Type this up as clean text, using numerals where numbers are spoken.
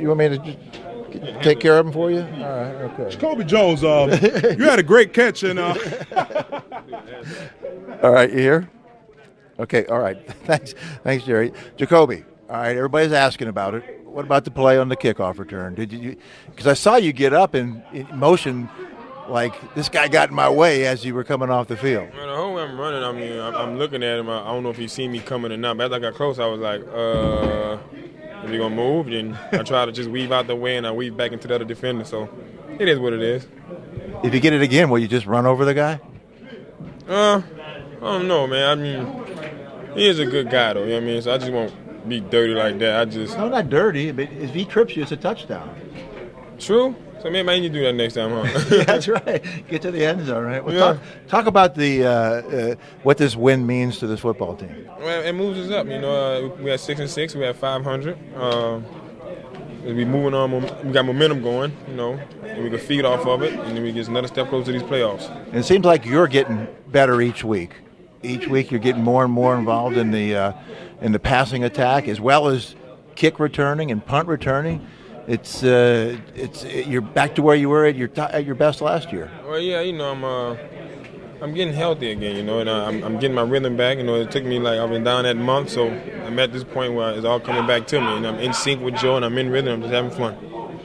You want me to just take care of him for you? All right, okay. Jacoby Jones, you had a great catch. And all right, you here? Okay, all right. Thanks, Jerry. Jacoby, all right, everybody's asking about it. What about the play on the kickoff return? Did you? Because I saw you get up in motion like this guy got in my way as you were coming off the field. Man, the whole way I'm running, I mean, I'm looking at him. I don't know if he seen me coming or not. But as I got close, I was like, if he gonna move, then I try to just weave out the way and I weave back into the other defender. So it is what it is. If you get it again, will you just run over the guy? I don't know, man. I mean, he is a good guy, though. You know what I mean? So I just won't be dirty like that. No, not dirty, but if he trips you, it's a touchdown. True. So maybe I need to do that next time, huh? Yeah, that's right. Get to the end zone, right? Well, talk about the what this win means to this football team. Well, it moves us up. You know, we had 6-6. We had 500. We moving on. We got momentum going. You know, and we can feed off of it, and then we get another step closer to these playoffs. And it seems like you're getting better each week. Each week, you're getting more and more involved in the passing attack, as well as kick returning and punt returning. You're back to where you were at your best last year. Well, yeah, you know, I'm getting healthy again, you know, and I'm getting my rhythm back. You know, it took me I've been down that month, so I'm at this point where it's all coming back to me, and I'm in sync with Joe, and I'm in rhythm. I'm just having fun.